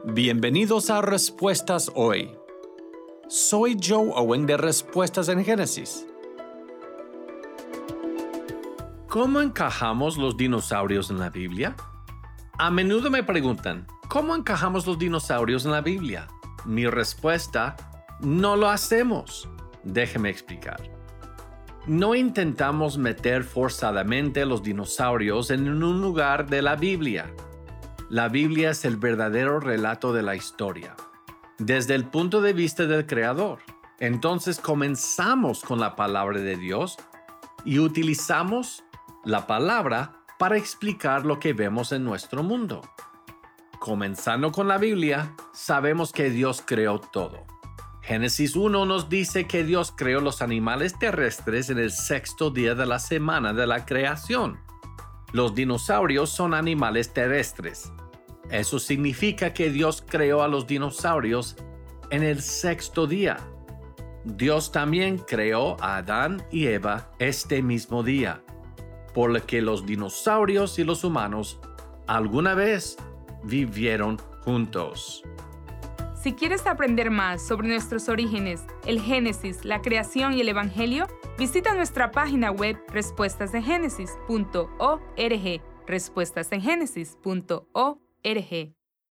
Bienvenidos a Respuestas Hoy. Soy Joe Owen de Respuestas en Génesis. ¿Cómo encajamos los dinosaurios en la Biblia? A menudo me preguntan, ¿cómo encajamos los dinosaurios en la Biblia? Mi respuesta, no lo hacemos. Déjeme explicar. No intentamos meter forzadamente los dinosaurios en un lugar de la Biblia. La Biblia es el verdadero relato de la historia, desde el punto de vista del Creador. Entonces comenzamos con la palabra de Dios y utilizamos la palabra para explicar lo que vemos en nuestro mundo. Comenzando con la Biblia, sabemos que Dios creó todo. Génesis 1 nos dice que Dios creó los animales terrestres en el sexto día de la semana de la creación. Los dinosaurios son animales terrestres. Eso significa que Dios creó a los dinosaurios en el sexto día. Dios también creó a Adán y Eva este mismo día, por lo que los dinosaurios y los humanos alguna vez vivieron juntos. Si quieres aprender más sobre nuestros orígenes, el Génesis, la creación y el Evangelio, visita nuestra página web respuestasengenesis.org, respuestasengenesis.org.